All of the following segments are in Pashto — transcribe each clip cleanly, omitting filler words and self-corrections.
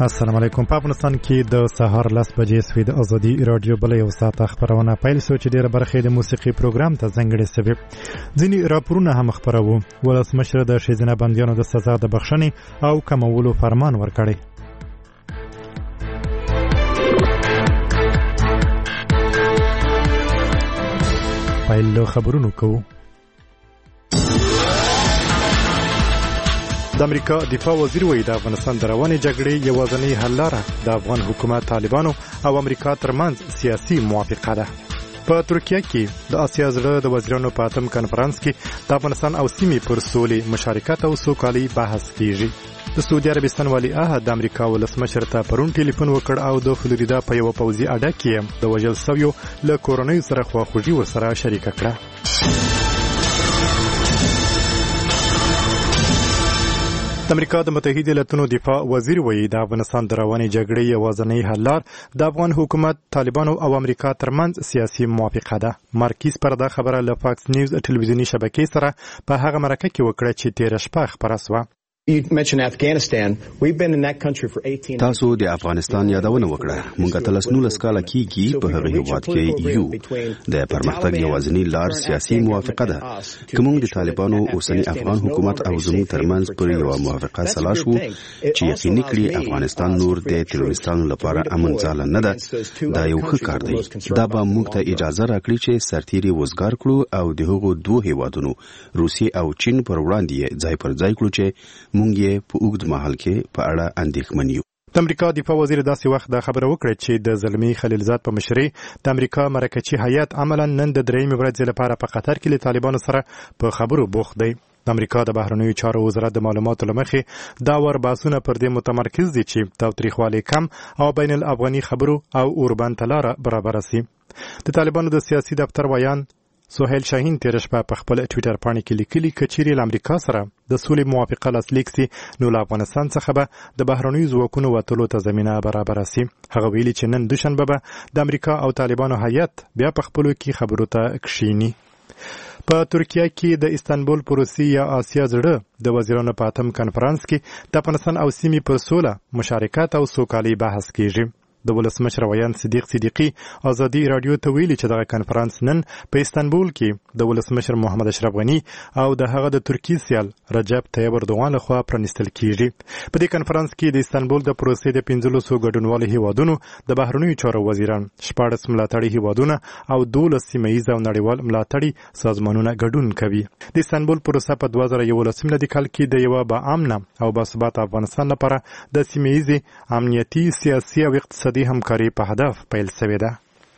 السلام علیکم. په افغانستان کې د سهار 10 بجې سوي د ازادي رادیو بل یو ساعت خبرونه پیل شو چې ډیره برخه د موسیقي پروګرام ته ځانګړې شوی. ځینې راپورونه هم خبرو. ولسمشر د ښځینه بندیانو د سزا د بخښنې او کمولو فرمان ورکړی. پیل له خبرونو کوو. د امریکا دفاع وزیر وایي د افغانستان د روانې جګړې یوازینۍ حل لاره د افغان حکومت، طالبانو او امریکا ترمنځ سیاسي موافقه ده. په ترکیه کې د آسیا زړه د وزیرانو په اتم کنفرانس کې د افغانستان او سیمې پر سولې، مشارکت او سوکالۍ بحث کیږي. د سعودي عربستان ولی عهد د امریکا ولسمشر ته پرون ټلیفون وکړ او د فلوریدا په یو پوځي اډه کې د وژل شویو له کورنۍ سره خواخوږي ورسره شریکه کړه. د امریکا د متحده ایالاتونو دفاع وزیر وایي د افغانستان د روانې جګړې یوازینۍ حل لار د افغان حکومت، طالبانو او امریکا ترمنځ سیاسي موافقه ده. مارکیز پر دا خبره له فاکس نیوز ټلویزیونی شبکې سره په هغه مرکه کې وکړه چې تیر شپه خبره شوه. تاسو د افغانستان یادونه وکړه. موږ ته 19 کاله کېږي په هغه هیواد کې یو. د پرمختګ یوازینی لار سیاسي موافقه ده. که موږ د طالبانو اوسنی افغان حکومت او زموږ ترمنځ پر یو موافقه سلا شو چې یقیني کړي افغانستان نور د تروریستانو لپاره امن ځای نه ده، دا یو ښه کار دی. دا به موږ ته اجازه راکړي چې سرتیري وزګار کړو او د هغو دوه هیوادونو روسیې او چین پر وړاندې ځای پر ځای کړو چې موږ یې په اوږد مهال کې په اړه اندېښمن یو. د امریکا دفاع وزیر داسې وخت دا خبره وکړه چې د زلمی خلیلزاد په مشرۍ د امریکا مرکزی هیئت عملاً نن د درېیمې ورځې لپاره په قطر کې له طالبانو سره په خبرو بوخت دی. د امریکا د بهرنیو چارو وزارت د معلوماتو لمخې دا ور باسونه پر دې متمرکز دي چې تاوتریخوالی کم او بین الافغاني خبرو او اوربند تلاره برابر سي. د طالبانو د سیاسي دفتر ویان سهیل شاهین تیر شپه په خپل ټویټر باندې کې لیکلي کچيري له امریکا سره د سولې موافقه لاسلیک سي نو له افغانستان څخه به د بهرنیو ځواکونو وټولو ته زمينه برابر سي. هغه ویلي چې نن دوشنبه به د امریکا او طالبانو هیئت بیا په خپلو کې خبرو ته کښینی. په ترکیه کې د استانبول پروسې یا آسیا زړه د وزیرانو په اتم کنفرانس کې د افغانستان او سیمې پر سوله، مشارکت او سوکالۍ بحث کیږي. د ولسمشر ویان صدیق صدیقی ازادي رادیو ته ویلي چې دغه کنفرانس نن په استانبول کې د ولسمشر محمد اشرف غنی او د هغه د ترکیې سیال رجب طیب اردوغان لخوا پرانیستل کیږي. په دې کنفرانس کې د استانبول د پروسې د 15 ګډونوالو هیوادونو د بهرنیو چارو وزیران، 14 ملاتړي هیوادونه او 12 سیمه‌یز او نړیوال ملاتړي سازمانونه ګډون کوي. د استانبول پروسه په 2011 میلادي کال کې د یو باامن او باثبات افغانستان لپاره د سیمه‌یز امنیتي، سیاسي او اقتصادي همکاري په هدف پیل شوې ده.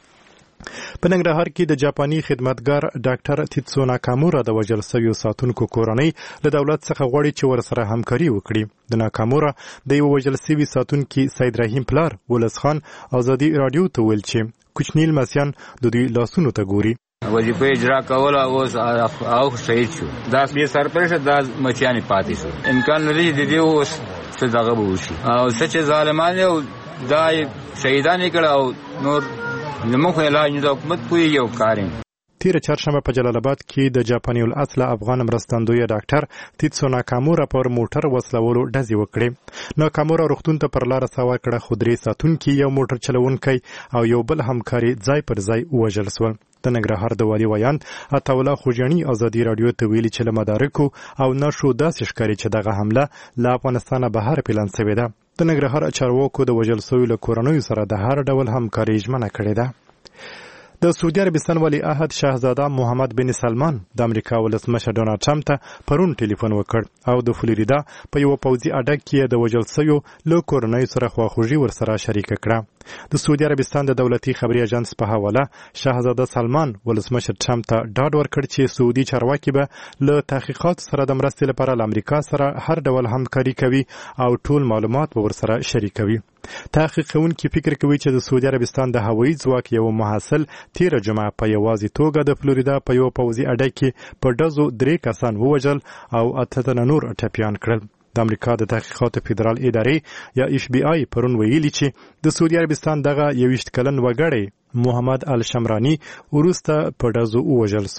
په ننګرهار کې د جاپاني خدمتګار ډاکټر تیتسو ناکامورا د وژل شویو ساتونکو کورنۍ له دولت څخه غواړي چې ورسره همکاري وکړي. د ناکامورا د یو وژل شوي ساتونکي سید رحیم پلار ولس خان ازادي رادیو ته ویل چې کوچني لمسیان د دوی لاسونو ته ګوري. وظیفه اجرا کول او شهید شو. دا بیا سرپرست دا مچانی پاتې شو. امکان لري د دې اوس څه دغه به وشي او څه چې ظالمان یو دا شهیدان کړه او نور زموږ علاج د حکومت کوي یو کارین. تیر چهارشنبه په جلال آباد کې د جاپاني الاصل افغان مرستندوی ډاکټر تیتسو ناکامورا پر موټر وسلولو ډزې وکړې. ناکامورا روغتون ته پر لار سوار کړه خو درې ساتونکي، یو موټر چلونکی او یو بل همکاري ځای پر ځای وژل شول. د ننګرهار د والي ویان عطاالله خوجاني ازادي رادیو ته ویلي چې له مدارکو او نشو داسې ښکاري چې دغه حمله له افغانستانه بهر پلان شوې ده. د ننګرهار چارواکو د وژل شویو له کورنیو سره د هر ډول همکاري ژمنه کړې ده. د سعودي عربستان ولی عهد شاهزاده محمد بن سلمان د امریکا ولسمشر ډونالد ټرمپ ته پرون ټلیفون وکړ او د فلوریدا په یو پوځي اډه کې د وژل شویو له کورنیو سره خواخوږي ورسره شریکه کړه. د سعودي عربستان د دولتي خبري اژانس په حواله شاهزاده سلمان ولسمشر ټرمپ ته ډاډ ورکړ چې سعودي چارواکي به له تحقیقات سره د مرستې لپاره له امریکا سره هر ډول همکاري کوي او ټول معلومات به ورسره شریکوي. تحقیق کوونکي فکر کوي چې د سعودي عربستان د هوایي ځواک یو محصل تیر جمعه په یوازې توګه د فلوریدا په یو پوځي اډه کې په ډزو 3 کسان ووژل او 8 تنه نور ټپیان کړل. د امریکا د تحقیقاتو فدرال ادارې یا اف بی آی پرون ویلي چې د سعودي عربستان دغه 21 کلن وګړی محمد الشمرانی وروسته په ډزو ووژل شو.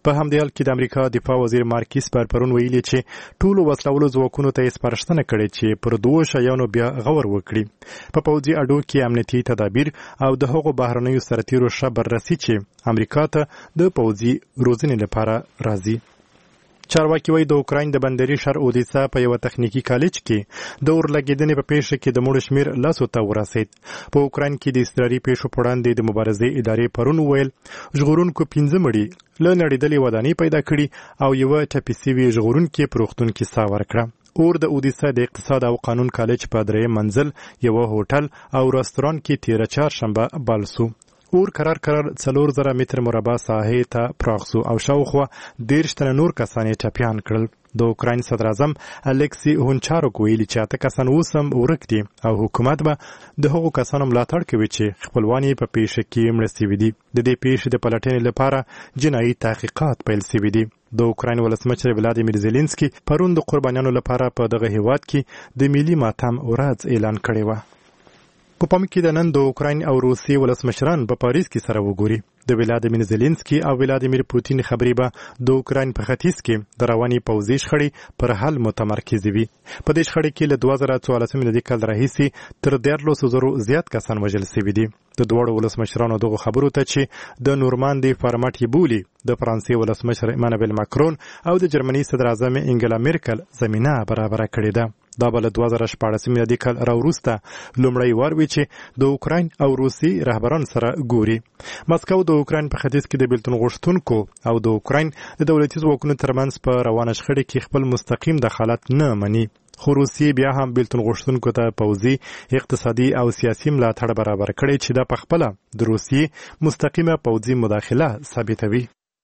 په همدې حال کې د امریکا دفاع وزیر مارک اسپر پرون ویلي چې ټولو وسلوالو ځواکونو ته یې سپارښتنه کړې چې پر دوو شیانو بیا غور وکړي په پوځي اډو کې امنیتي تدابیر او د هغو بهرنیو سرتیرو ښه بررسي چې امریکا ته د پوځي روزنې لپاره راځي. چارواکي وایي د اوکراین د بندري شهر اودیسا په یوه تخنیکي کالج کې د اورلګېدنې په پیښه کې د مړو شمېر 10 ته ورسېد. په اوکراین کې د اضطراري پیښو په وړاندې د مبارزې ادارې پرون وویل ژغورونکو 15 مړي له نړېدلې ودانۍ پیدا کړي او یوه ټپي سوي ژغورونکي په روغتون کې ساه ورکړه. اور د اودیسا د اقتصاد او قانون کالج په درېیم منزل یوه هوټل او رستوران کې تیره چهارشنبه بل سو. اور کرار 4000 متر مربع ساحې ته پراخ سو او شاوخوا 13 تنه نور کسان یې ټپیان کړل. د اوکراین صدر اعظم الکسی هونچاروک ویلي چې 8 کسان اوس هم ورک دي او حکومت به د هغو کسانو ملاتړ کوي چې خپلوان یې په پیښه کې مړه سوي دي. د دې پیښې د پلټنې لپاره جنایي تحقیقات پیل سوي دي. د اوکراین ولسمشر ولادیمیر زيلنسکي پرون د قربانیانو لپاره په دغه هیواد کې د ملي ماتم ورځ اعلان کړی و. په پام کې د نن د اوکراین او روسیې ولسمشران په پاریس کې سره وګوري. د ولادیمیر زيلنسکي او ولادیمیر پوتین خبرې به د اوکراین په ختیځ کې د رواني پوځي شخړې پر حل متمرکز وي. په دې شخړې کې له 2014 میلادي کال راهیسې تر 13,000 زیات کسان وژل شوي دي. د دوړو ولسمشرانو دغه خبرو ته چې د نورماندي فارمټ یې بولي د فرانسې ولسمشر ایمانوئل ماکرون او د جرمني صدر اعظم انګلا میرکل زمينه برابر کړې ده. دا بل 2014 میلادي کال راوروسته لومړی وار وی چې د اوکراین او روسي رهبران سره ګوري. مسکو د اوکراین په ختیځ کې د بیلتون غوښتونکو او د اوکراین د دولتي ځواکونو ترمنځ په روانه شخړه کې خپل مستقیم دخالت نه مني. خو روسیې بیا هم بیلتون غوښتونکو ته پوځي، اقتصادي او سیاسي ملاتړ برابر کړی چې دا پخپله د روسیې مستقیمه پوځي مداخله ثابتوي.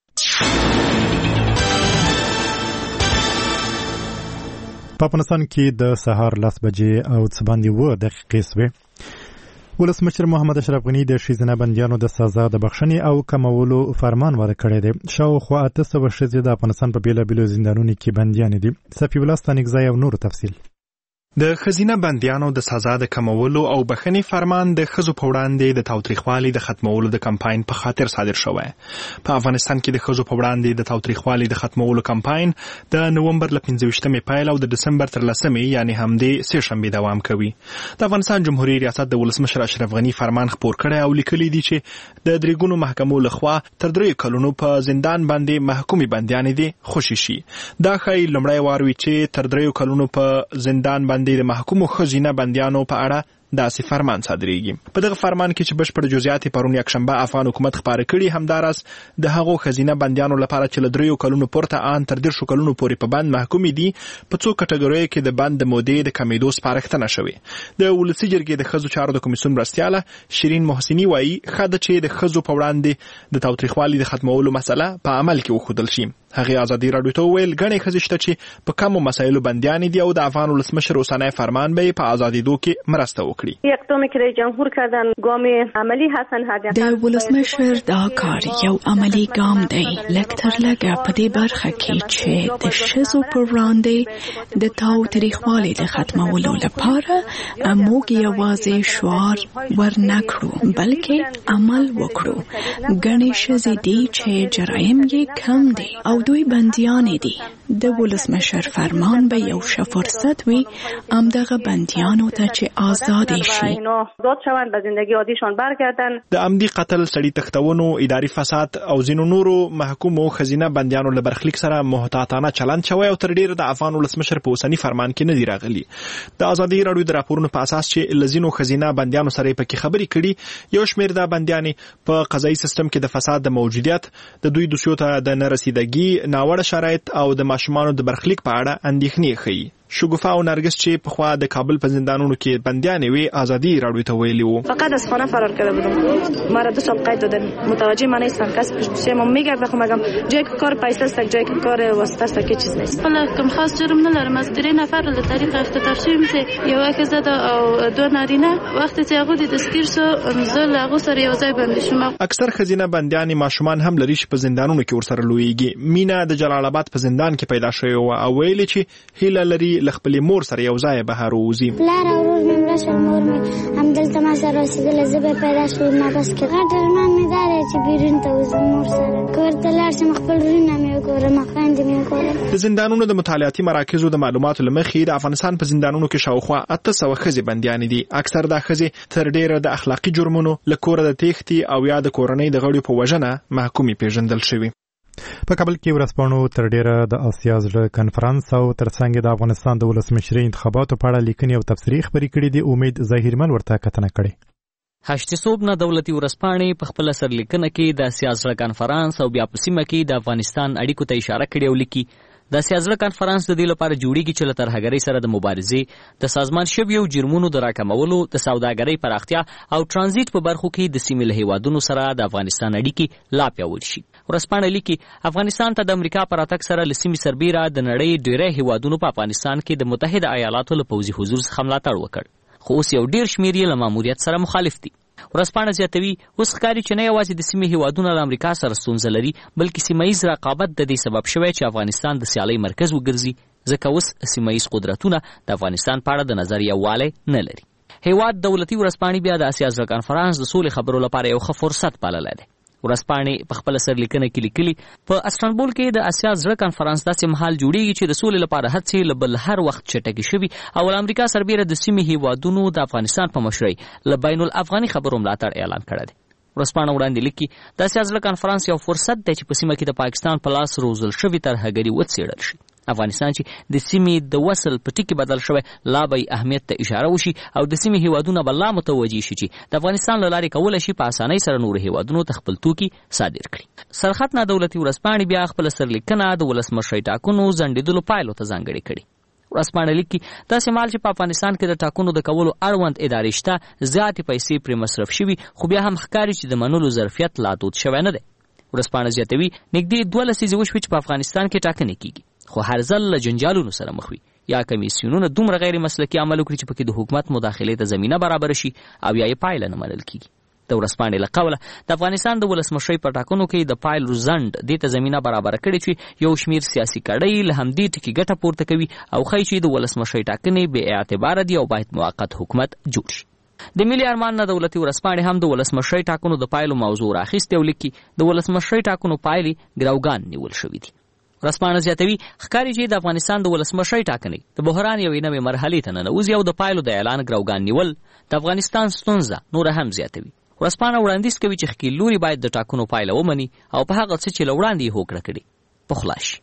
په افغانستان کې د سهار 10 بجې او څه باندې 7 دقیقې شوې. ولسمشر محمد اشرف غني د ښځینه بندیانو د سزا د بخښنې او کمولو فرمان ورکړی دی. شاوخوا 800 ښځې د افغانستان په بیلابیلو زندانونو کې بندیانې دي. صفي الله ستانکزی او نور تفصیل. د ښځینه بندیانو د سزا د کمولو او بخښنې فرمان د ښځو په وړاندې د تاوتریخوالي د ختمولو د کمپاین په خاطر صادر شوی. په افغانستان کې د ښځو په وړاندې د تاوتریخوالي د ختمولو کمپاین د نومبر له 15مې پیل او د دسمبر تر 10مې یعنی همدې سه شنبې دوام کوي. د افغانستان جمهوریت ریاست د ولسمشر اشرف غني فرمان خپور کړی او لیکلی دی چې د درېګونو محکمو لخوا تر 3 کلونو په زندان باندې محکومي بندیانې دي خوشي شي. دا ښایي لومړی وار وي چې تر 3 کلونو په زندان باندې د محکومو ښځینه بندیانو په اړه داسې فرمان صادریږي. په دغه فرمان کې چې بشپړ جزئیات پرون یکشنبه افغان حکومت خبره کړي، همداراز د هغو ښځینه بندیانو لپاره چې له 3 کلونو پورته ان تر 10 کلونو پورې په بند محکوم دي په څو کټګوریو کې د بند د مودې د کمیدو سپارښتنه شوې. د ولسی جرګې د ښځو چارو د کمیسیون مرستیاله شیرین محسنی وایي خاده چې د ښځو په وړاندې د تاوتریخوالي د ختمولو مسله په عمل کې وښودل شي. هغه ازادي رادیو ته ویل غنې ښځې شته چې په کومو مسایلو بندیان دي او د افغان ولسمشر اوسنی فرمان به په ازادیدو کې مرسته وکړي. اقدامی که رئیس جمهور کردن گام عملی هستن. د ولسمشر دا کار یو عملی ګام دی لږ تر لږه په دې برخه کې چې د ښځو پر وړاندې د تاوتریخوالي د ختمولو لپاره موږ یوازې شعار ورنکړو بلکې عمل وکړو. غنې ښځې دي چې جرایم یې کم دي او دوی بندیانې دي. د ولسمشر فرمان به یو ښه فرصت وي همدغه بندیانو ته چې آزاد شي داد شوند به زندگی عادیشان برگردن. د عمدي قتل، سړي تښتونو، اداري فساد او ځینو نورو محکومو ښځینه بندیانو له برخلیک سره محتاطانه چلند شوی او تر ډیره د افغان ولسمشر په اوسني فرمان کې نه دی راغلی. د ازادي رادیو د راپورونو په اساس چې لزینو ښځینه بندیانو سره پکې خبرې کړي، یو شمېر د بندیانې په قضایي سیستم کې د فساد د موجودیت، د دوی دوسیو ته د نه رسیدګي، ناوړه شرایط او د ماشومانو د برخلیک په اړه اندېښنې ښیي. شګوفه او نرګس چې په خوا د کابل په زندانونو کې بندیانې وي ازادي رادیو ته ویلي وو فقط از خانه فرار کرده بودم. مرا 2 سال قید دادن. متوجه من نیستم. کس پیش دوستم میگه بخوام بگم جایی که کار پیسه است، جایی که کار واسطه است که چیز نیست. حالا کم خاص جرم ندارم. از 3 نفر له طریق اختطاف شویم چې یو یک زده او 2 نارینه وخت چې هغه د دستگیر شو نزل هغه سره یو ځای باندې شوم. اکثر ښځینه بندیانې ماشومان هم لري چې په زندانونو کې ورسره لویږي. مینا د جلال آباد په زندان کې پیدا شوې او ویلي چې هیله لري چې ل خپل مور سره یو ځای بهر ووزي. پلار او ورور مې مړه شول، مور مې همدلته ما سره اوسېدله، زه به پیدا شوم ما بس کې غټ ارمان مې دا دی چې بیرون ته وځم مور سره کور ته لاړ شم، خپل وروڼه مې وګورم، خویندې مې وګورم. د زندانونو د مطالعاتي مراکزو د معلوماتو له مخې د افغانستان په زندانونو کې شاوخوا 800 ښځې بندیانې دي. اکثر دا ښځې تر ډیره د اخلاقي جرمونو له کوره د تېښتې او یا د کورنۍ د غړو په وژنه محکومې پیژندل شوي. په کابل کې ورځپاڼو تر ډیره د آسیا زړه کنفرانس او ترڅنګ د افغانستان د ولسمشرۍ انتخاباتو په اړه لیکنې او تبصرې خپرې کړې دي. امید ظاهرمل ورته کتنه کړې. هشت صوب نه دولتي ورځپاڼې په خپل سرلیکنه کې د آسیا زړه کنفرانس او بیا په سیمه کې د افغانستان اړیکو ته اشاره کړې او لیکي د آسیا زړه کنفرانس د دې لپاره جوړیږي چې له ترهګرۍ سره د مبارزې، د سازمان شویو جرمونو د راکمولو، د سوداګرۍ پراختیا او ترانزیت په برخو کې د سیمې له هیوادونو سره د افغانستان اړیکې لا پیاوړې شي. ورځپاڼه لیکي افغانستان ته د امریکا پر راتګ سره له سیمې سربیره د نړۍ ډېری هیوادونو په افغانستان کې د متحده ایالاتو له پوځي حضور څخه ملاتړ وکړ، خو اوس یو ډېر شمېر یې له ماموریت سره مخالف دي. ورځپاڼه زیاتوي اوس ښکاري چې نه یوازې د سیمې هیوادونه له امریکا سره ستونزه لري، بلکې سیمه ییز رقابت د دې سبب شوی چې افغانستان د سیالۍ مرکز وګرځي، ځکه اوس سیمه ییز قدرتونه د افغانستان په اړه د نظر یووالی نه لري. هیواد دولتي ورځپاڼې بیا د آسیا زړه کنفرانس د سولې خبرو لپاره یو ښه فرصت بللی دی. ورځپاڼې په خپل سرلیکنه کې لیکلي په استانبول کې د آسیا زړه کنفرانس داسې مهال جوړیږي چې د سولې لپاره هڅې له بل هر وخت چټکې شوي او له امریکا سربیره د سیمې هیوادونو د افغانستان په مشرۍ له بین الافغاني خبرو ملاتړ اعلان کړی دی. ورځپاڼه وړاندې لیکي د آسیا زړه کنفرانس یو فرصت دی چې په سیمه کې د پاکستان په لاس روزل شوي ترهګري وڅېړل شي. افغانستان چې د سیمې د وصل په ټکي بدل شوی لا به اهمیت ته اشاره وشي او د سیمې هیوادونه به لا متوجي شي چې د افغانستان له لارې کولی شي په اسانۍ سره نورو هیوادونو ته خپل توکي صادر کړي. سرخط نه دولتي ورځپاڼې بیا خپل سرلیکنه د ولسمشرۍ ټاکنو ځنډېدلو پایلو ته ځانګړې کړي. ورځپاڼه لیکي داسې مهال چې په افغانستان کې د ټاکنو د کولو اړوند ادارې شته، زیاتې پیسې پرې مصرف شوي، خو بیا هم ښکاري چې د منلو ظرفیت لا دود شوی نه دی. ورځپاڼه زیاتوي نږدې 12 لسیزې وشوې چې په افغانستان کې ټاکنې کیږي، خو هر ځل له جنجالونو سره مخ وي، یا کمیسیونونه دومره غیر مسلکي عمل وکړي چې پکې د حکومت مداخلې ته زمینه برابر شي او یا یې پایله نه منل کیږي. د ورځپاڼې له قوله د افغانستان د ولسمشرۍ په ټاکنو کې د پایلو ځنډ دې ته زمینه برابره کړې چې یو شمېر سیاسي کړۍ له همدې ټکي ګټه پورته کوي او ښایي چې د ولسمشرۍ ټاکنې بې اعتباره دي او باید موقت حکومت جوړ شي. د ملي ارمان نه دولتي ورځپاڼې هم د ولسمشرۍ ټاکنو د پایلو موضوع راخیستې او لیکي د ولسمشرۍ ټاکنو پایلې ګروګان نیول شوي دي. ورځپاڼه زیاتوي ښکاري چې د افغانستان د ولسمشرۍ ټاکنې د بحران یوې نوې مرحلې ته ننوځي او د پایلو د اعلان ګروګان نیول د افغانستان ستونزه نوره هم زیاتوي. ورځپاڼه وړاندیز کوي چې ښکیل لوري باید د ټاکنو پایله ومني او په هغه څه چې له وړاندې یې هوکړه کړې پخلا شي.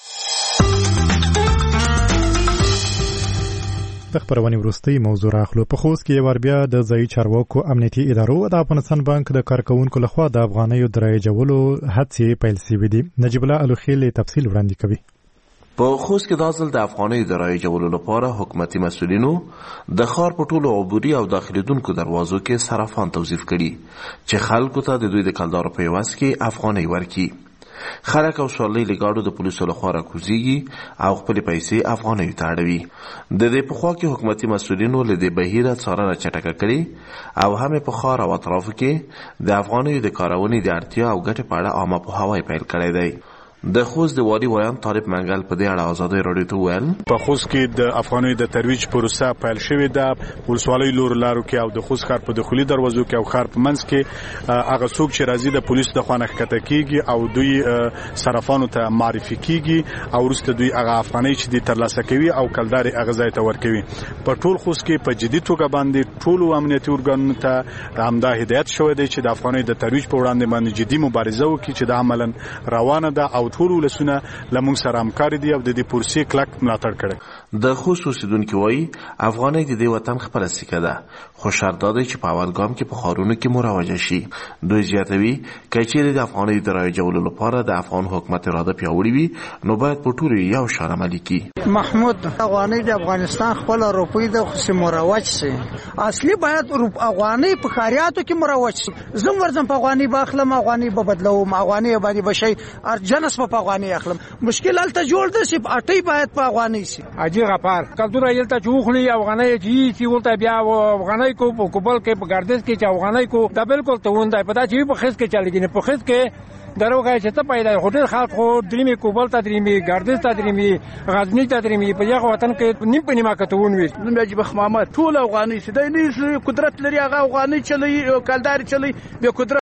د خبرونې وروستۍ موضوع راخلو. په خوست کې یو بیا د ځایي چارواکو امنیتي ادارو د افغانستان بانک د کارکونکو لخوا د افغانیو د رایجولو هڅې پیل شوې دي. نجیب الله الوخیل تفصیل وړاندې کوي. په خوست کې دا ځل د افغانیو د رایجولو لپاره حکومتي مسؤلینو د ښار په ټولو عبوري او داخليدونکو دروازو کې صرافان توظیف کړي چې خلکو ته د دوی د کلدارو په عوض کې افغانۍ ورکړي. خلک او سورلۍ لګاډو د پولیسو لخوا راکوزیږي او خپل پیسې افغانیو ته اړوي. د دې په خوا کې حکومتي مسؤلینو له دې بهیره څارنه چټکه کړې او هم په ښار او اطرافو کې د افغانیو د کارونې د اړتیا او ګټې په اړه عامه پوهاوی پیل کړی دی. د خوست د والي ویان طالب منګل په دې اړه ازادۍ راډیو ته وویل په خوست کې د افغانیو د ترویج پروسه پیل شوې ده. ولسوالۍ لارو کې او د خوست ښار په داخلي دروازو کې او ښار په منځ کې هغه څوک چې راځي د پولیسو د خوا نه ښکته کیږي او دوی صرافانو ته معرفي کیږي او وروسته دوی هغه افغانۍ چې د ترلاسه کوي او کلدارې هغه ځای ته ورکوي. په ټول خوست کې په جدي توګه باندې ټول امنیتي ارګانونو ته همدا هدایت شوی دی چې د افغانیو د ترویج په وړاندې باندې جدي مبارزه وکړي چې دا عملاً روانه ده او ټول ولسونه لمونږ سره همکاري دي او د دې پروسې کلک ملاتړ کړي. د خوست اوسیدونکي وایي افغانۍ د دې وطن خپله سکه ده، خو شرط دا دی چې په اول ګام کې په ښارونو کې مروجه شي. دوی زیاتوي که چیرې د افغانۍ د رایجولو لپاره د افغان حکومت اراده پیاوړې وي نو باید په ټولو یو شان عملي کړي. محمود افغانۍ د افغانستان خپل روپۍ د خو مروج شي، اصلي باید افغانۍ په خاریاتو کې مروج شي. زم ورځم په افغانۍ باخلم، افغانۍ به بدلوم، افغانۍ باندې بشي ارجنس په افغاني اخلم. مشکل الته جوړ ده چې اټي باید په افغاني شي. اجي غفار کلتور ایلته چوخلی افغاني چې سی ولته بیا افغاني کو په کوبل کې په ګردش کې چې افغاني کو دا بالکل ته ونده په دا چې په خس کې چلیږي په خس کې دروغه چې ته پیدا هوټل خلک خو درېمي کوبل ته درېمي ګردش ته درېمي غزنی ته درېمي په یغه وطن کې نیم په نیمه کتون وي. نو مې جبخ محمد ټول افغاني سي د قدرت لري هغه افغاني چلی کلدار چلی به قدرت